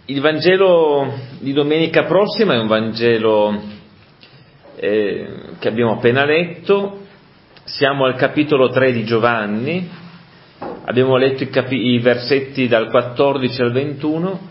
Il Vangelo di domenica prossima è un Vangelo che abbiamo appena letto. Siamo al capitolo 3 di Giovanni, abbiamo letto i versetti dal 14 al 21.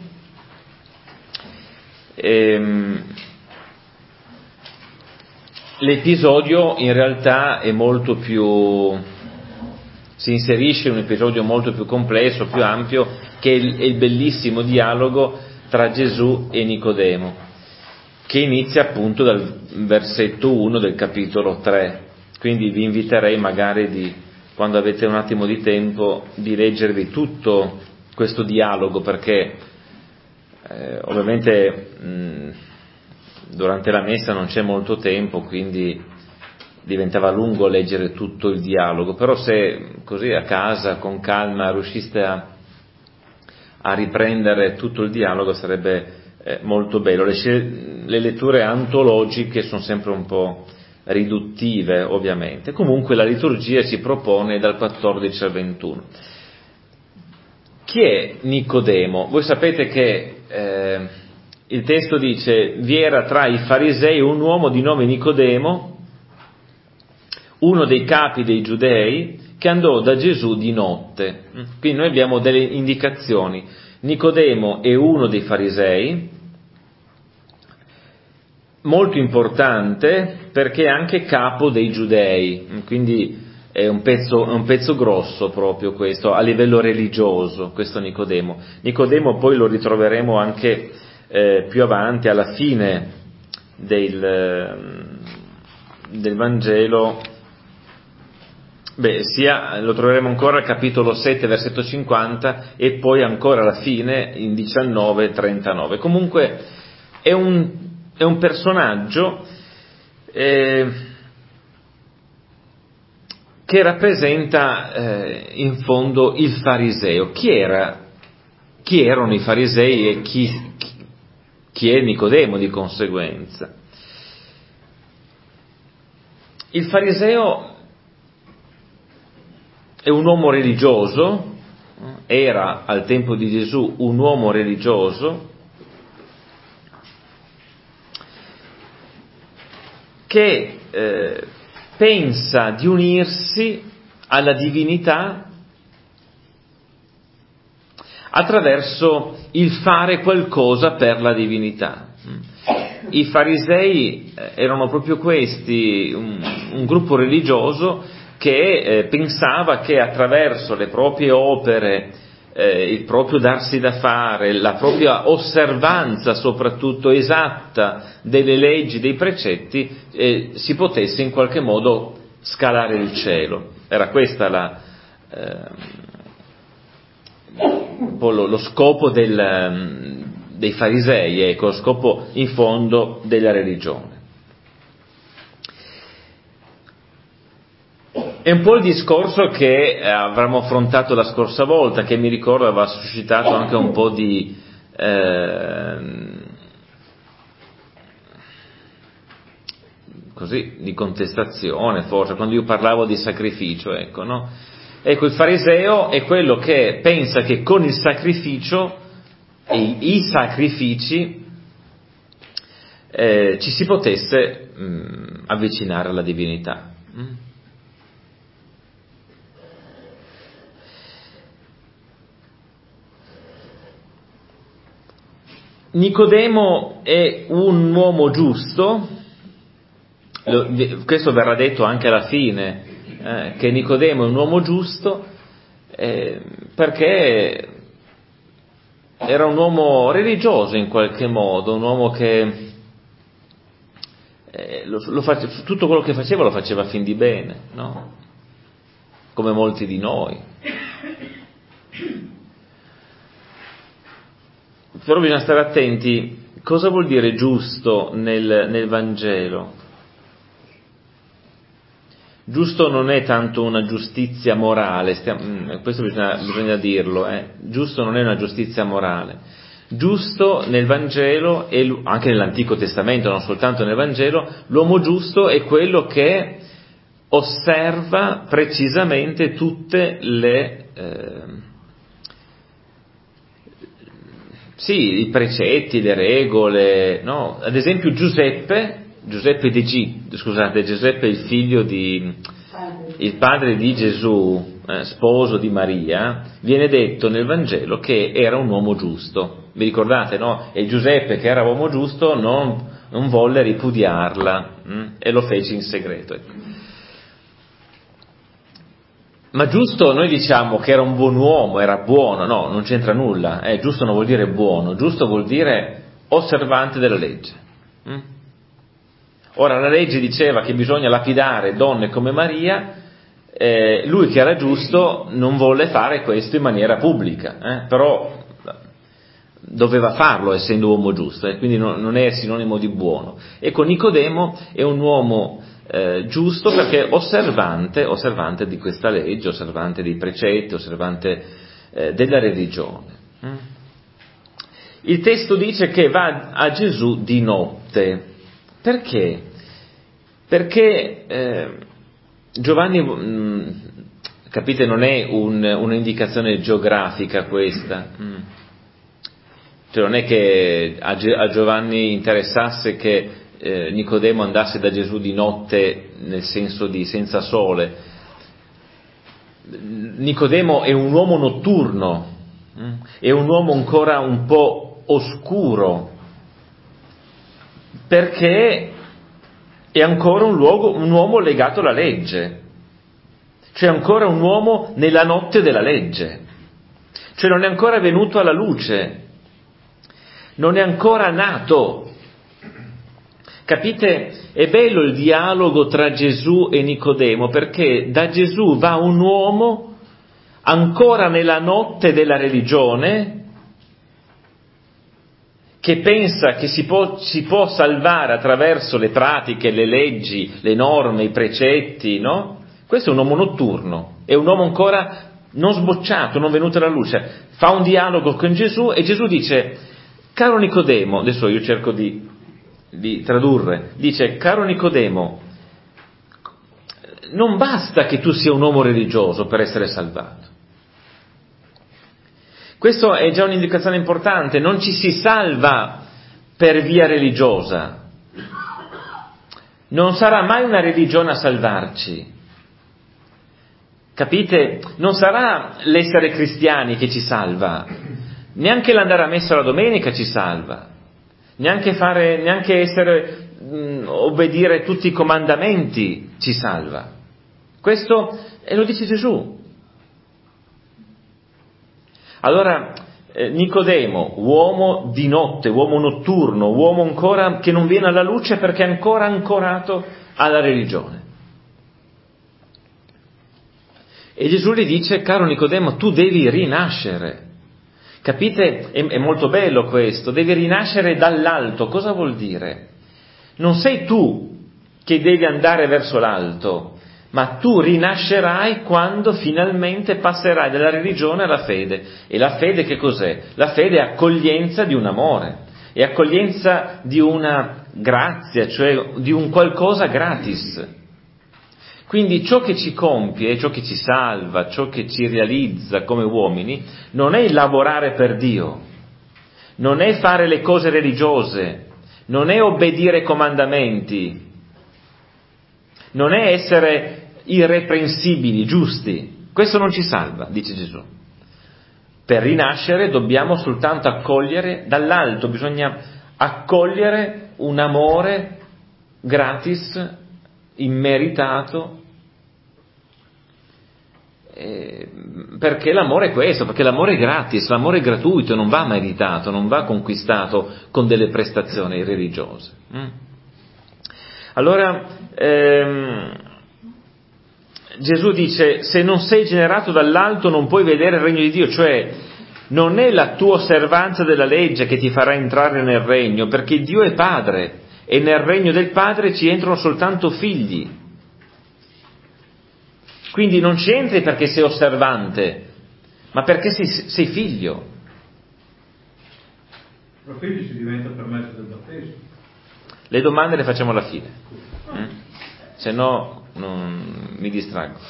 L'episodio in realtà è molto più, si inserisce in un episodio molto più complesso, più ampio, che è il bellissimo dialogo tra Gesù e Nicodemo, che inizia appunto dal versetto 1 del capitolo 3. Quindi vi inviterei magari quando avete un attimo di tempo, di leggervi tutto questo dialogo, perché ovviamente durante la messa non c'è molto tempo, quindi diventava lungo leggere tutto il dialogo, però se così a casa con calma riusciste a riprendere tutto il dialogo sarebbe molto bello. Le letture antologiche sono sempre un po' riduttive, ovviamente. Comunque la liturgia ci propone dal 14 al 21. Chi è Nicodemo? Voi sapete che il testo dice: vi era tra i farisei un uomo di nome Nicodemo, uno dei capi dei giudei, che andò da Gesù di notte. Quindi noi abbiamo delle indicazioni. Nicodemo è uno dei farisei, molto importante perché è anche capo dei giudei, quindi è un pezzo grosso proprio questo, a livello religioso, questo Nicodemo. Nicodemo poi lo ritroveremo anche più avanti, alla fine del Vangelo. Lo troveremo ancora al capitolo 7, versetto 50, e poi ancora alla fine in 19, 39. Comunque è un personaggio che rappresenta in fondo il fariseo. Chi erano i farisei e chi è Nicodemo di conseguenza? Il fariseo è un uomo religioso, era al tempo di Gesù un uomo religioso che pensa di unirsi alla divinità attraverso il fare qualcosa per la divinità. I farisei erano proprio questi, un gruppo religioso che pensava che attraverso le proprie opere, il proprio darsi da fare, la propria osservanza soprattutto esatta delle leggi, dei precetti, si potesse in qualche modo scalare il cielo. Era questa lo scopo dei farisei, ecco, lo scopo in fondo della religione. È un po' il discorso che avremmo affrontato la scorsa volta, che mi ricordo aveva suscitato anche un po' di contestazione, forse, quando io parlavo di sacrificio, ecco, no? Ecco, il fariseo è quello che pensa che con il sacrificio e i sacrifici ci si potesse avvicinare alla divinità. Nicodemo è un uomo giusto, questo verrà detto anche alla fine, che Nicodemo è un uomo giusto, perché era un uomo religioso in qualche modo, un uomo che tutto quello che faceva lo faceva a fin di bene, no? Come molti di noi. Però bisogna stare attenti, cosa vuol dire giusto nel Vangelo? Giusto non è tanto una giustizia morale, questo bisogna dirlo, giusto non è una giustizia morale. Giusto nel Vangelo, e anche nell'Antico Testamento, non soltanto nel Vangelo, l'uomo giusto è quello che osserva precisamente tutte Sì, i precetti, le regole, no? Ad esempio Giuseppe il padre di Gesù, sposo di Maria, viene detto nel Vangelo che era un uomo giusto. Vi ricordate, no? E Giuseppe, che era uomo giusto, non volle ripudiarla e lo fece in segreto. Ecco. Ma giusto noi diciamo che era un buon uomo, era buono, no, non c'entra nulla. Giusto non vuol dire buono, giusto vuol dire osservante della legge. Ora la legge diceva che bisogna lapidare donne come Maria, lui che era giusto non volle fare questo in maniera pubblica, però doveva farlo essendo uomo giusto, quindi non è sinonimo di buono. Ecco, Nicodemo è un uomo giusto perché osservante di questa legge, osservante dei precetti, osservante della religione. Il testo dice che va a Gesù di notte. Perché? Perché Giovanni, capite, non è un'indicazione geografica questa. Cioè non è che a Giovanni interessasse che Nicodemo andasse da Gesù di notte nel senso di senza sole. Nicodemo è un uomo notturno, è un uomo ancora un po' oscuro, perché è ancora un uomo legato alla legge, cioè ancora un uomo nella notte della legge, cioè non è ancora venuto alla luce, non è ancora nato. Capite? È bello il dialogo tra Gesù e Nicodemo, perché da Gesù va un uomo ancora nella notte della religione, che pensa che si può salvare attraverso le pratiche, le leggi, le norme, i precetti, no? Questo è un uomo notturno, è un uomo ancora non sbocciato, non venuto alla luce. Fa un dialogo con Gesù e Gesù dice: caro Nicodemo, adesso io cerco di tradurre, dice: caro Nicodemo, non basta che tu sia un uomo religioso per essere salvato. Questo è già un'indicazione importante, non ci si salva per via religiosa, non sarà mai una religione a salvarci, capite? Non sarà l'essere cristiani che ci salva, neanche l'andare a messa la domenica ci salva, neanche obbedire tutti i comandamenti ci salva. Questo lo dice Gesù. Allora Nicodemo, uomo di notte, uomo notturno, uomo ancora che non viene alla luce perché è ancora ancorato alla religione. E Gesù gli dice: caro Nicodemo, tu devi rinascere. Capite? È molto bello questo, devi rinascere dall'alto. Cosa vuol dire? Non sei tu che devi andare verso l'alto, ma tu rinascerai quando finalmente passerai dalla religione alla fede. E la fede che cos'è? La fede è accoglienza di un amore, è accoglienza di una grazia, cioè di un qualcosa gratis. Quindi ciò che ci compie, ciò che ci salva, ciò che ci realizza come uomini, non è il lavorare per Dio, non è fare le cose religiose, non è obbedire ai comandamenti, non è essere irreprensibili, giusti. Questo non ci salva, dice Gesù. Per rinascere dobbiamo soltanto accogliere dall'alto, bisogna accogliere un amore gratis, immeritato, perché l'amore è questo, perché l'amore è gratis, l'amore è gratuito, non va meritato, non va conquistato con delle prestazioni religiose. Allora Gesù dice: se non sei generato dall'alto non puoi vedere il regno di Dio, cioè non è la tua osservanza della legge che ti farà entrare nel regno, perché Dio è Padre e nel regno del Padre ci entrano soltanto figli. Quindi non ci entri perché sei osservante, ma perché sei figlio. Ma quindi si diventa per mezzo del battesimo? Le domande le facciamo alla fine, se no mi distraggo.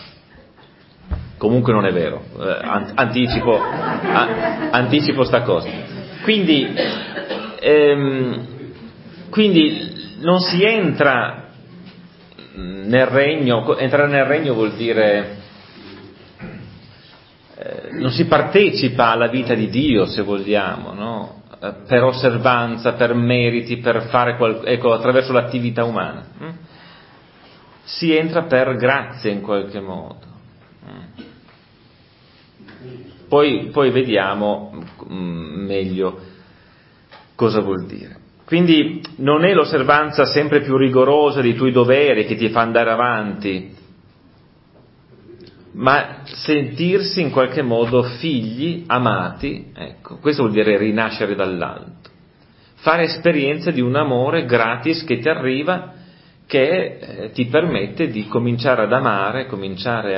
Comunque non è vero, anticipo sta cosa. Quindi non si entra nel regno. Entrare nel regno vuol dire non si partecipa alla vita di Dio, se vogliamo, no? Per osservanza, per meriti, per fare attraverso l'attività umana. Si entra per grazia in qualche modo. Poi vediamo meglio cosa vuol dire. Quindi non è l'osservanza sempre più rigorosa dei tuoi doveri che ti fa andare avanti, ma sentirsi in qualche modo figli, amati, ecco, questo vuol dire rinascere dall'alto, fare esperienza di un amore gratis che ti arriva, che ti permette di cominciare ad amare, cominciare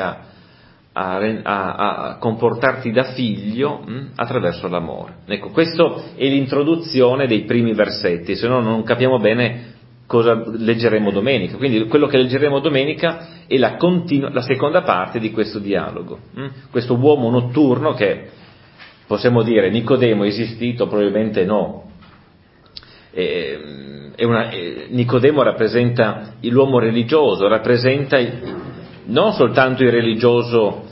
a comportarti da figlio attraverso l'amore. Ecco, questo è l'introduzione dei primi versetti, se no non capiamo bene cosa leggeremo domenica. Quindi quello che leggeremo domenica è la seconda parte di questo dialogo. Questo uomo notturno che, possiamo dire, Nicodemo è esistito? Probabilmente no. Nicodemo rappresenta l'uomo religioso, rappresenta non soltanto il religioso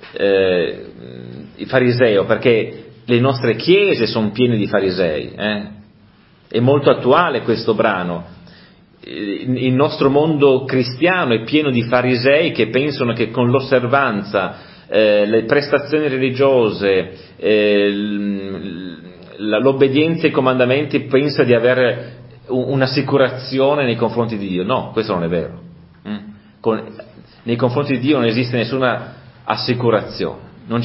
il fariseo, perché le nostre chiese sono piene di farisei. È molto attuale questo brano. Il nostro mondo cristiano è pieno di farisei che pensano che con l'osservanza, le prestazioni religiose, l'obbedienza ai comandamenti pensa di avere un'assicurazione nei confronti di Dio. No, questo non è vero. Nei confronti di Dio non esiste nessuna assicurazione, non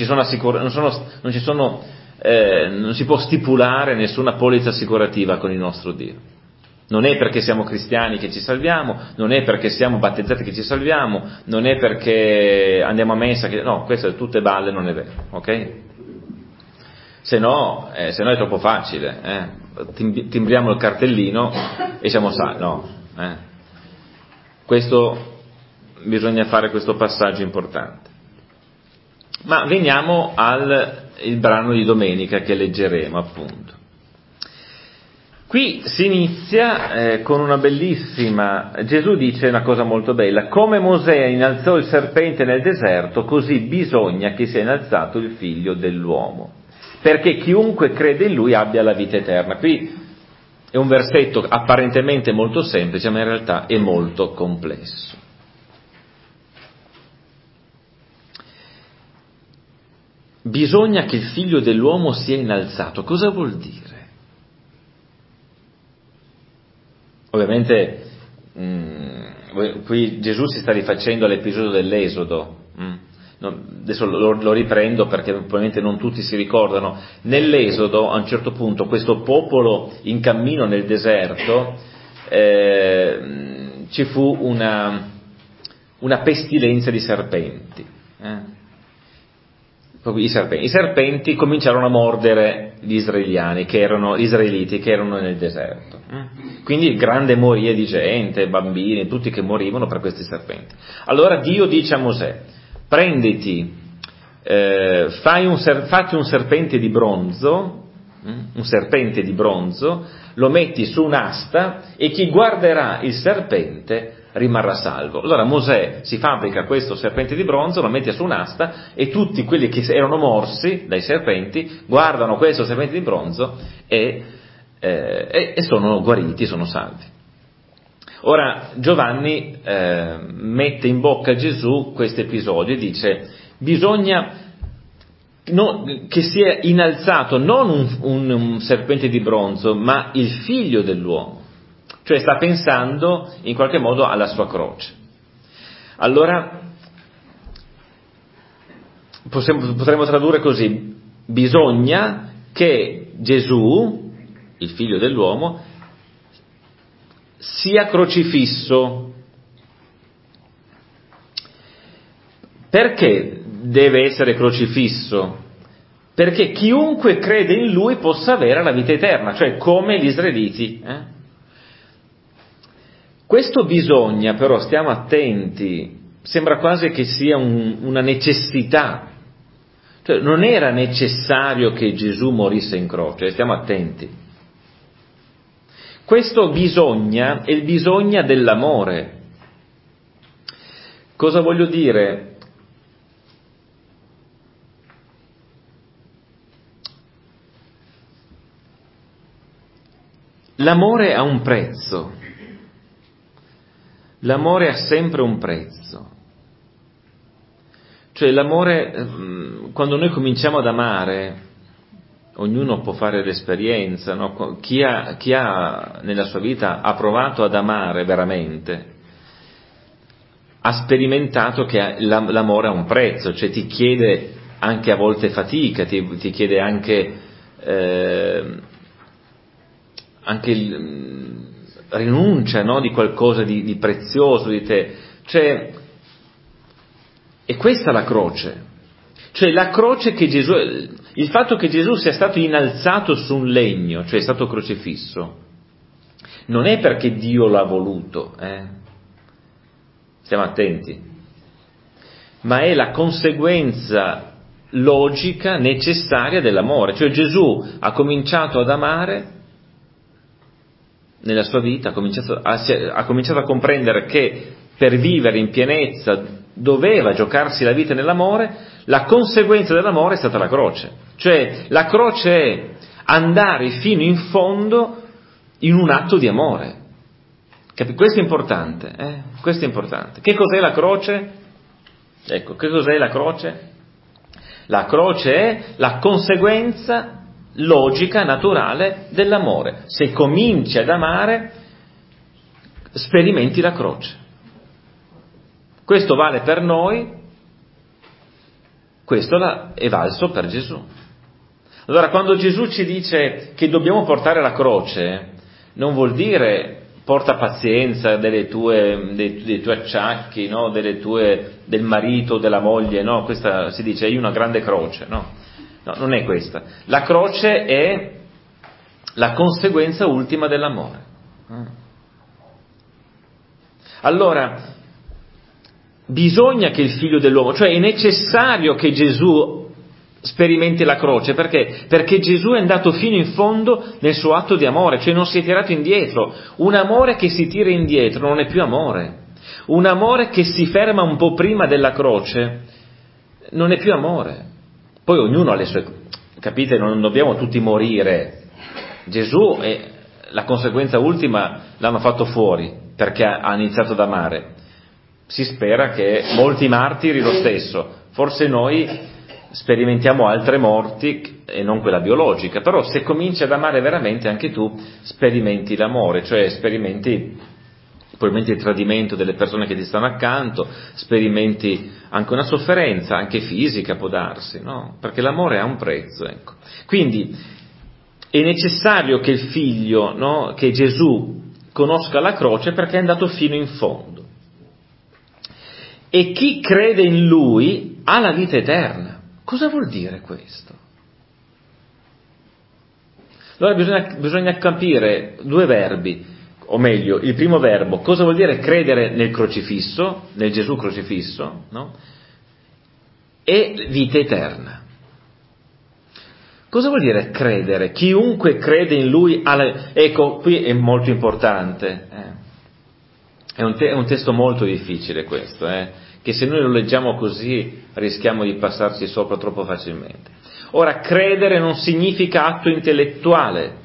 si può stipulare nessuna polizza assicurativa con il nostro Dio. Non è perché siamo cristiani che ci salviamo, non è perché siamo battezzati che ci salviamo, non è perché andiamo a messa che... No, queste tutte balle, non è vero, ok? Se no è troppo facile, timbriamo il cartellino e siamo salvi, no. Questo, bisogna fare questo passaggio importante. Ma veniamo il brano di domenica che leggeremo, appunto. Qui si inizia con una bellissima, Gesù dice una cosa molto bella: come Mosè innalzò il serpente nel deserto, così bisogna che sia innalzato il figlio dell'uomo, perché chiunque crede in lui abbia la vita eterna. Qui è un versetto apparentemente molto semplice, ma in realtà è molto complesso. Bisogna che il figlio dell'uomo sia innalzato. Cosa vuol dire? Ovviamente qui Gesù si sta rifacendo all'episodio dell'Esodo. Adesso lo riprendo perché probabilmente non tutti si ricordano. Nell'Esodo, a un certo punto, questo popolo in cammino nel deserto, ci fu una pestilenza di serpenti. I serpenti cominciarono a mordere gli israeliti che erano nel deserto. Quindi grande moria di gente, bambini, tutti che morivano per questi serpenti. Allora Dio dice a Mosè: prenditi, fatti un serpente di bronzo, lo metti su un'asta e chi guarderà il serpente rimarrà salvo. Allora Mosè si fabbrica questo serpente di bronzo, lo mette su un'asta e tutti quelli che erano morsi dai serpenti guardano questo serpente di bronzo e sono guariti, sono salvi. Ora Giovanni mette in bocca a Gesù questo episodio e dice: bisogna che sia innalzato non un serpente di bronzo, ma il figlio dell'uomo. Cioè sta pensando in qualche modo alla sua croce. Allora potremmo tradurre così: bisogna che Gesù, il figlio dell'uomo, sia crocifisso. Perché deve essere crocifisso? Perché chiunque crede in lui possa avere la vita eterna, cioè come gli israeliti. Questo bisogna, però, stiamo attenti, sembra quasi che sia una necessità. Cioè, non era necessario che Gesù morisse in croce, stiamo attenti. Questo bisogna è il bisogna dell'amore. Cosa voglio dire? L'amore ha un prezzo. L'amore ha sempre un prezzo. Cioè l'amore, quando noi cominciamo ad amare, ognuno può fare l'esperienza, no? Chi ha nella sua vita ha provato ad amare veramente, ha sperimentato che l'amore ha un prezzo, cioè ti chiede anche a volte fatica, ti chiede anche rinuncia, no? Di qualcosa di prezioso di te, cioè, e questa è la croce, cioè la croce che Gesù, il fatto che Gesù sia stato innalzato su un legno, cioè è stato crocifisso, non è perché Dio l'ha voluto, stiamo attenti, ma è la conseguenza logica, necessaria dell'amore, cioè Gesù ha cominciato ad amare nella sua vita, ha cominciato a comprendere che per vivere in pienezza doveva giocarsi la vita nell'amore. La conseguenza dell'amore è stata la croce, cioè la croce è andare fino in fondo in un atto di amore. Questo è importante, questo è importante. Che cos'è la croce? Ecco, che cos'è la croce? La croce è la conseguenza logica, naturale dell'amore. Se cominci ad amare, sperimenti la croce. Questo vale per noi, questo è valso per Gesù. Allora, quando Gesù ci dice che dobbiamo portare la croce, non vuol dire porta pazienza dei tuoi acciacchi, no? Del marito, della moglie, no? Questa si dice, hai una grande croce, no? No, non è questa. La croce è la conseguenza ultima dell'amore. Allora, bisogna che il figlio dell'uomo, cioè è necessario che Gesù sperimenti la croce, perché? Perché Gesù è andato fino in fondo nel suo atto di amore, cioè non si è tirato indietro. Un amore che si tira indietro non è più amore. Un amore che si ferma un po' prima della croce non è più amore. Poi ognuno ha le sue, capite, non dobbiamo tutti morire. Gesù è la conseguenza ultima, l'hanno fatto fuori perché ha iniziato ad amare. Si spera che molti martiri lo stesso, forse noi sperimentiamo altre morti e non quella biologica, però se cominci ad amare veramente anche tu sperimenti l'amore, cioè sperimenti probabilmente il tradimento delle persone che ti stanno accanto, sperimenti anche una sofferenza, anche fisica può darsi, no? Perché l'amore ha un prezzo, ecco. Quindi è necessario che il figlio, no? Che Gesù conosca la croce perché è andato fino in fondo. E chi crede in lui ha la vita eterna. Cosa vuol dire questo? Allora bisogna capire due verbi, o meglio, il primo verbo, cosa vuol dire credere nel crocifisso, nel Gesù crocifisso, no? E vita eterna. Cosa vuol dire credere? Chiunque crede in lui ha la... Ecco, qui è molto importante. È un testo molto difficile questo, che se noi lo leggiamo così rischiamo di passarci sopra troppo facilmente. Ora, credere non significa atto intellettuale.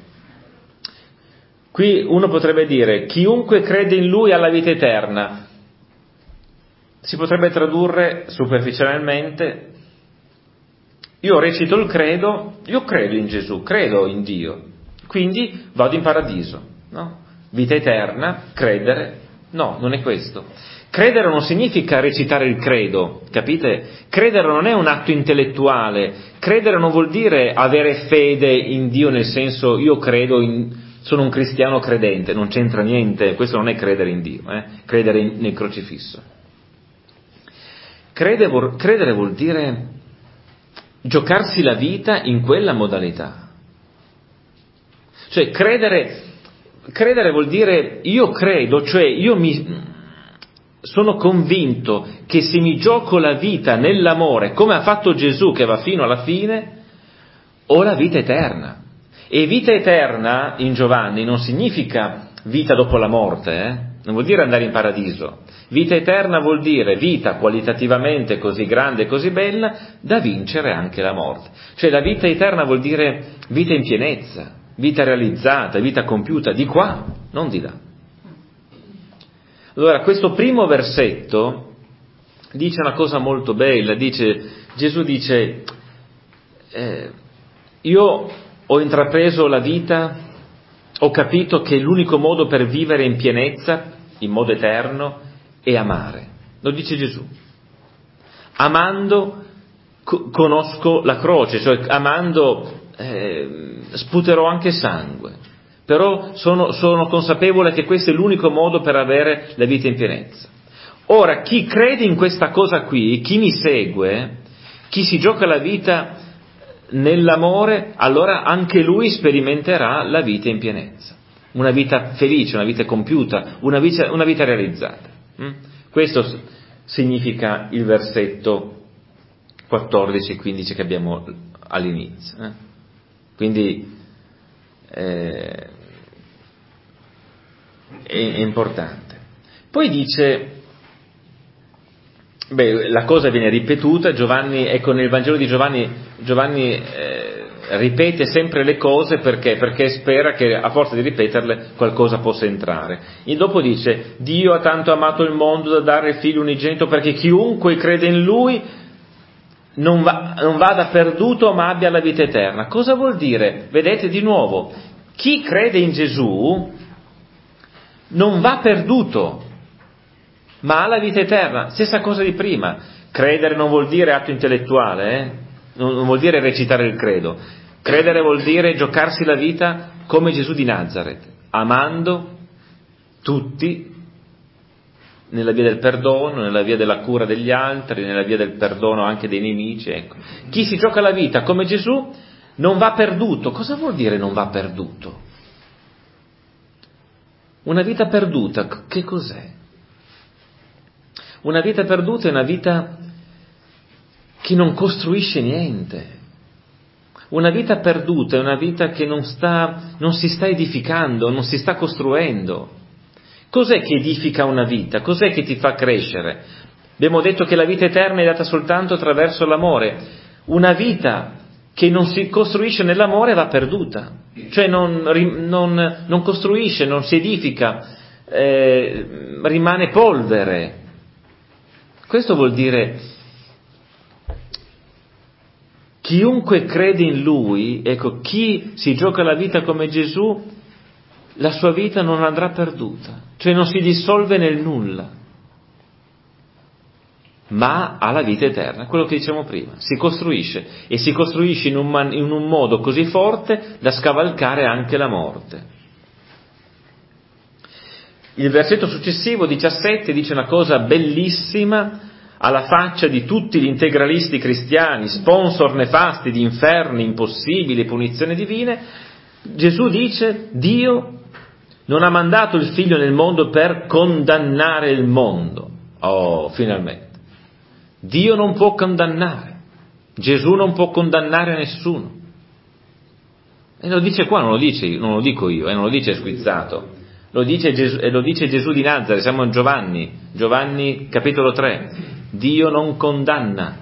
Qui uno potrebbe dire, chiunque crede in lui ha la vita eterna. Si potrebbe tradurre superficialmente, io recito il credo, io credo in Gesù, credo in Dio, quindi vado in paradiso, no? Vita eterna, credere, no, non è questo. Credere non significa recitare il credo, capite? Credere non è un atto intellettuale, credere non vuol dire avere fede in Dio nel senso io credo sono un cristiano credente, non c'entra niente, questo non è credere in Dio, credere nel crocifisso. Credere vuol dire giocarsi la vita in quella modalità. Cioè credere vuol dire io credo, cioè io sono convinto che se mi gioco la vita nell'amore, come ha fatto Gesù che va fino alla fine, ho la vita eterna. E vita eterna in Giovanni non significa vita dopo la morte, non vuol dire andare in paradiso. Vita eterna vuol dire vita qualitativamente così grande e così bella da vincere anche la morte. Cioè la vita eterna vuol dire vita in pienezza, vita realizzata, vita compiuta, di qua, non di là. Allora, questo primo versetto dice una cosa molto bella, Gesù dice, io ho intrapreso la vita, ho capito che l'unico modo per vivere in pienezza, in modo eterno, è amare. Lo dice Gesù. Amando conosco la croce, cioè amando sputerò anche sangue. Però sono consapevole che questo è l'unico modo per avere la vita in pienezza. Ora, chi crede in questa cosa qui, chi mi segue, chi si gioca la vita nell'amore, allora anche lui sperimenterà la vita in pienezza. Una vita felice, una vita compiuta, una vita realizzata. Questo significa il versetto 14 e 15 che abbiamo all'inizio. Quindi è importante. Poi dice, la cosa viene ripetuta, Giovanni, ecco, nel Vangelo di Giovanni ripete sempre le cose perché spera che a forza di ripeterle qualcosa possa entrare. E dopo dice, Dio ha tanto amato il mondo da dare il figlio unigenito perché chiunque crede in lui non vada perduto ma abbia la vita eterna. Cosa vuol dire? Vedete di nuovo, chi crede in Gesù non va perduto, ma ha la vita eterna. Stessa cosa di prima. Credere non vuol dire atto intellettuale, non vuol dire recitare il credo. Credere vuol dire giocarsi la vita come Gesù di Nazaret, amando tutti nella via del perdono, nella via della cura degli altri, nella via del perdono anche dei nemici. Ecco. Chi si gioca la vita come Gesù non va perduto. Cosa vuol dire non va perduto? Una vita perduta, che cos'è? Una vita perduta è una vita che non costruisce niente. Una vita perduta è una vita che non si sta edificando, non si sta costruendo. Cos'è che edifica una vita? Cos'è che ti fa crescere? Abbiamo detto che la vita eterna è data soltanto attraverso l'amore. Una vita che non si costruisce nell'amore va perduta, cioè non costruisce, non si edifica, rimane polvere. Questo vuol dire chiunque crede in Lui, ecco, chi si gioca la vita come Gesù, la sua vita non andrà perduta, cioè non si dissolve nel nulla, ma ha la vita eterna, quello che dicevamo prima, si costruisce e si costruisce in un modo così forte da scavalcare anche la morte. Il versetto successivo, 17, dice una cosa bellissima alla faccia di tutti gli integralisti cristiani, sponsor nefasti di inferni impossibili, punizioni divine. Gesù dice, Dio non ha mandato il figlio nel mondo per condannare il mondo. Oh, finalmente. Dio non può condannare. Gesù non può condannare nessuno. E lo dice qua, non lo dico io, non lo dice squizzato. Lo dice Gesù di Nazaret, siamo in Giovanni capitolo 3. Dio non condanna.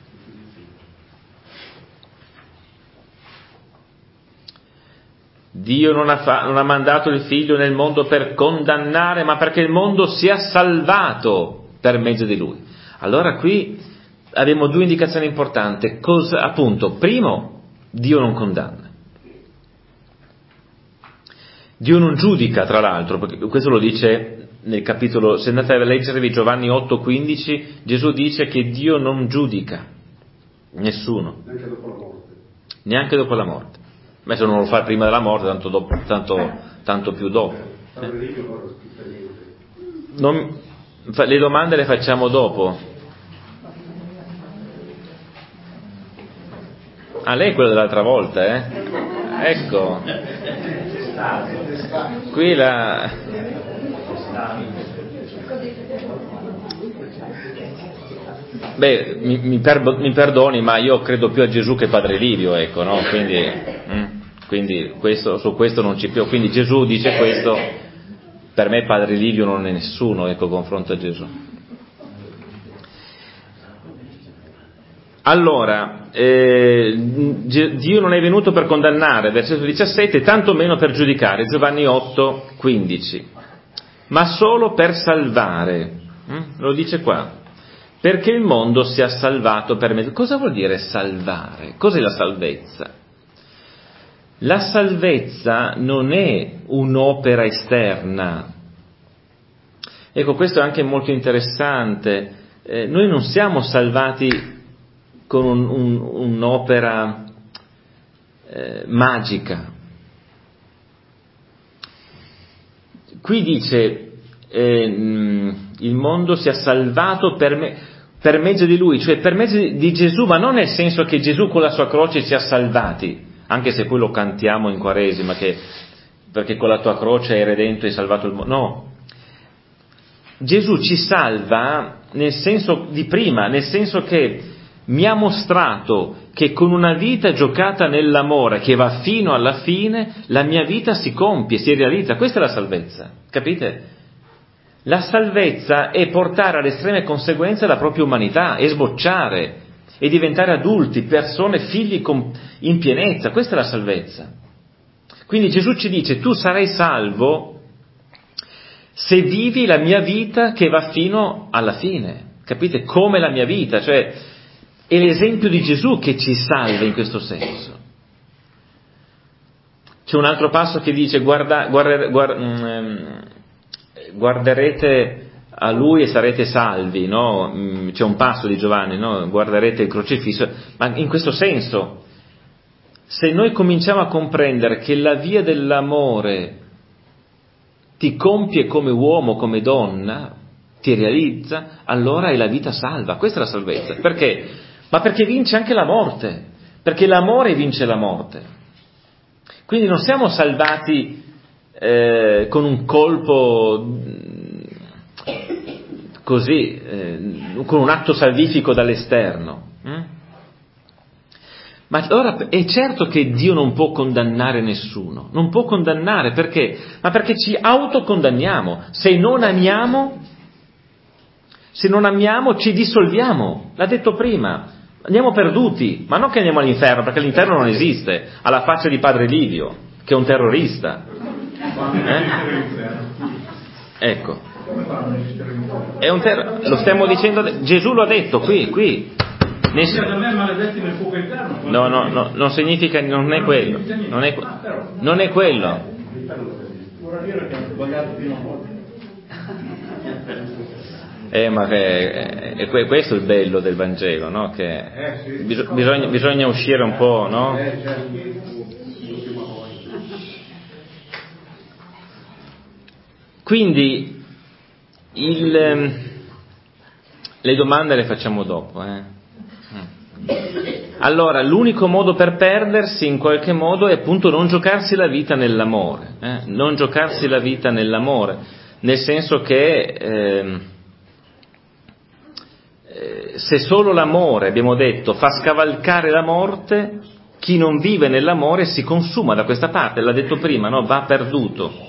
Dio non ha mandato il figlio nel mondo per condannare, ma perché il mondo sia salvato per mezzo di lui. Allora qui abbiamo due indicazioni importanti. Appunto, primo, Dio non condanna. Dio non giudica, tra l'altro, perché questo lo dice nel capitolo, se andate a leggervi Giovanni 8,15, Gesù dice che Dio non giudica nessuno. Neanche dopo la morte. Neanche dopo la morte. Ma se non lo fa prima della morte, tanto più dopo. Le domande le facciamo dopo. Ah, lei è quello dell'altra volta, eh? Ecco. Qui Beh, mi perdoni, ma io credo più a Gesù che Padre Livio, ecco, no? Quindi su questo non ci più. Quindi Gesù dice questo, per me Padre Livio non è nessuno, ecco, confronto a Gesù. Allora, Dio non è venuto per condannare, versetto 17, tanto meno per giudicare, Giovanni 8, 15, ma solo per salvare. Lo dice qua. Perché il mondo sia salvato per mezzo. Cosa vuol dire salvare? Cos'è la salvezza? La salvezza non è un'opera esterna. Ecco, questo è anche molto interessante. Noi non siamo salvati con un'opera magica. Qui dice il mondo sia salvato per mezzo di Lui, cioè per mezzo di Gesù, ma non nel senso che Gesù con la sua croce ci ha salvati, anche se poi lo cantiamo in Quaresima, perché con la tua croce hai redento e hai salvato il mondo. No, Gesù ci salva nel senso di prima, nel senso che mi ha mostrato che con una vita giocata nell'amore che va fino alla fine, la mia vita si compie, si realizza. Questa è la salvezza, capite? La salvezza è portare alle estreme conseguenze la propria umanità, è sbocciare, e diventare adulti, persone, figli in pienezza. Questa è la salvezza. Quindi Gesù ci dice: tu sarai salvo se vivi la mia vita che va fino alla fine. Capite? Come la mia vita, cioè è l'esempio di Gesù che ci salva in questo senso. C'è un altro passo che dice: guarderete a Lui e sarete salvi, no? C'è un passo di Giovanni, no? Guarderete il crocifisso, ma in questo senso, se noi cominciamo a comprendere che la via dell'amore ti compie come uomo, come donna, ti realizza, allora è la vita salva. Questa è la salvezza. Perché? Ma perché vince anche la morte, perché l'amore vince la morte. Quindi non siamo salvati con un colpo così, con un atto salvifico dall'esterno. Ma allora è certo che Dio non può condannare nessuno, non può condannare, perché? Ma perché ci autocondanniamo. Se non amiamo ci dissolviamo, l'ha detto prima, andiamo perduti, ma non che andiamo all'inferno, perché l'inferno non esiste, alla faccia di Padre Livio, che è un terrorista. Ecco, lo stiamo dicendo, Gesù lo ha detto qui. No, non significa, non è quello, non è quello. Ma questo è il bello del Vangelo, no? Che bisogna uscire un po', no? Quindi le domande le facciamo dopo. Allora, l'unico modo per perdersi in qualche modo è appunto non giocarsi la vita nell'amore, non giocarsi la vita nell'amore, nel senso che se solo l'amore, abbiamo detto, fa scavalcare la morte, chi non vive nell'amore si consuma da questa parte, l'ha detto prima, no? Va perduto.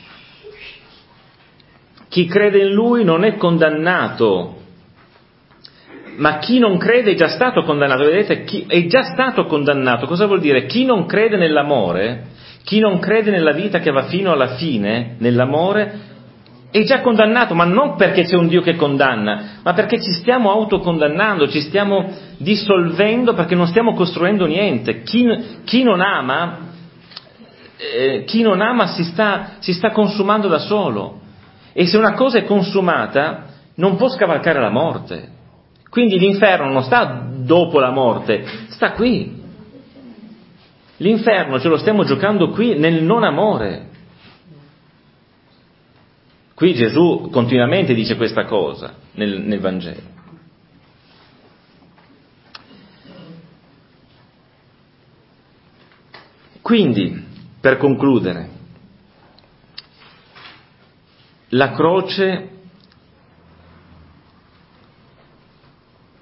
Chi crede in Lui non è condannato, ma chi non crede è già stato condannato. Vedete, chi è già stato condannato. Cosa vuol dire? Chi non crede nell'amore, chi non crede nella vita che va fino alla fine, nell'amore, è già condannato, ma non perché c'è un Dio che condanna, ma perché ci stiamo autocondannando, ci stiamo dissolvendo perché non stiamo costruendo niente. Chi non ama si sta consumando da solo. E se una cosa è consumata, non può scavalcare la morte. Quindi l'inferno non sta dopo la morte, sta qui. L'inferno ce lo stiamo giocando qui nel non amore. Qui Gesù continuamente dice questa cosa nel Vangelo. Quindi, per concludere, la croce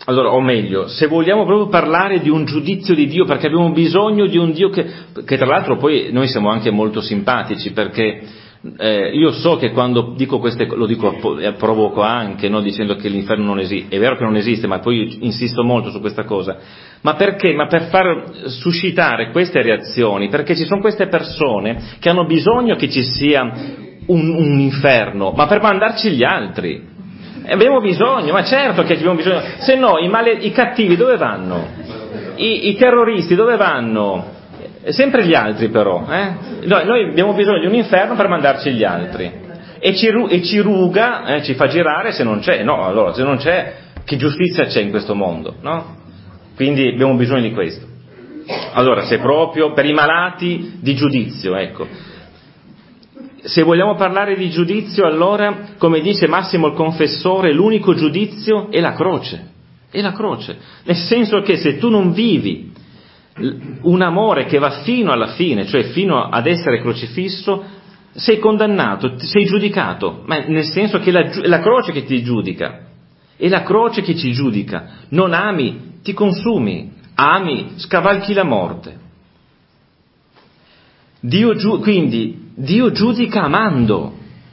Allora, o meglio, se vogliamo proprio parlare di un giudizio di Dio, perché abbiamo bisogno di un Dio che tra l'altro poi noi siamo anche molto simpatici, perché io so che quando dico queste, lo dico provoco anche, no, dicendo che l'inferno non esiste, è vero che non esiste, ma poi io insisto molto su questa cosa, ma perché? Ma per far suscitare queste reazioni, perché ci sono queste persone che hanno bisogno che ci sia un inferno, ma per mandarci gli altri. Abbiamo bisogno, ma certo che abbiamo bisogno, se no i cattivi dove vanno? I terroristi dove vanno? Sempre gli altri però, Noi abbiamo bisogno di un inferno per mandarci gli altri, e ci ruga, ci fa girare se non c'è, no, allora se non c'è, che giustizia c'è in questo mondo, no? Quindi abbiamo bisogno di questo. Allora, se proprio per i malati di giudizio, ecco. Se vogliamo parlare di giudizio, allora, come dice Massimo il Confessore, l'unico giudizio è la croce. È la croce. Nel senso che se tu non vivi un amore che va fino alla fine, cioè fino ad essere crocifisso, sei condannato, sei giudicato. Ma nel senso che è la croce che ti giudica. È la croce che ci giudica. Non ami, ti consumi. Ami, scavalchi la morte. Quindi Dio giudica amando.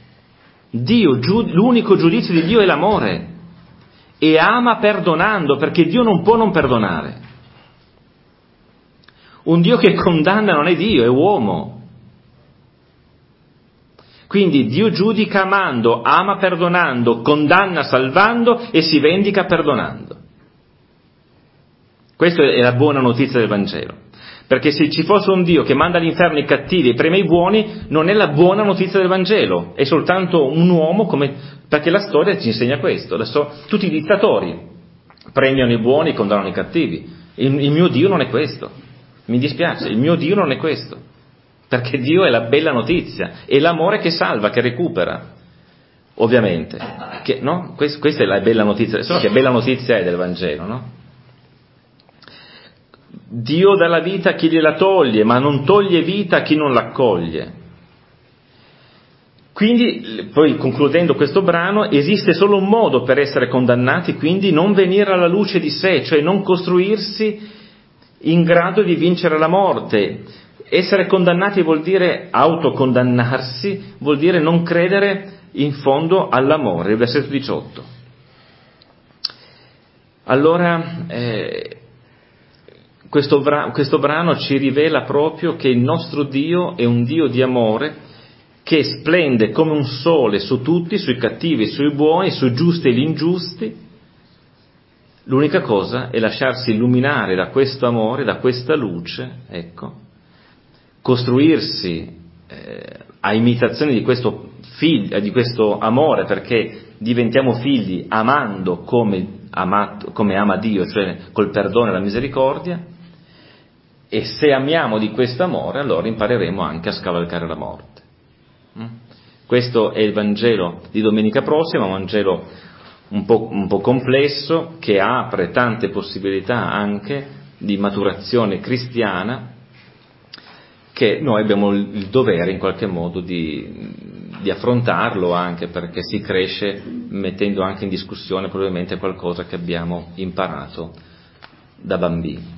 L'unico giudizio di Dio è l'amore, e ama perdonando, perché Dio non può non perdonare. Un Dio che condanna non è Dio, è uomo. Quindi Dio giudica amando, ama perdonando, condanna salvando e si vendica perdonando. Questa è la buona notizia del Vangelo. Perché se ci fosse un Dio che manda all'inferno i cattivi e premia i buoni, non è la buona notizia del Vangelo, è soltanto un uomo, perché la storia ci insegna questo. Tutti i dittatori premiano i buoni e condannano i cattivi. Il mio Dio non è questo. Mi dispiace, il mio Dio non è questo. Perché Dio è la bella notizia, è l'amore che salva, che recupera. Ovviamente. No? Questa è la bella notizia. Solo che bella notizia è del Vangelo, no? Dio dà la vita a chi gliela toglie, ma non toglie vita a chi non l'accoglie. Quindi, poi concludendo questo brano, esiste solo un modo per essere condannati, quindi non venire alla luce di sé, cioè non costruirsi in grado di vincere la morte. Essere condannati vuol dire autocondannarsi, vuol dire non credere in fondo all'amore, il versetto 18. Allora, questo brano ci rivela proprio che il nostro Dio è un Dio di amore che splende come un sole su tutti, sui cattivi, sui buoni, sui giusti e gli ingiusti. L'unica cosa è lasciarsi illuminare da questo amore, da questa luce, ecco, costruirsi a imitazione di questo amore, perché diventiamo figli amando come ama Dio, cioè col perdono e la misericordia, e se amiamo di questo amore allora impareremo anche a scavalcare la morte. Questo è il Vangelo di domenica prossima, un Vangelo un po' complesso, che apre tante possibilità anche di maturazione cristiana, che noi abbiamo il dovere in qualche modo di affrontarlo, anche perché si cresce mettendo anche in discussione probabilmente qualcosa che abbiamo imparato da bambini.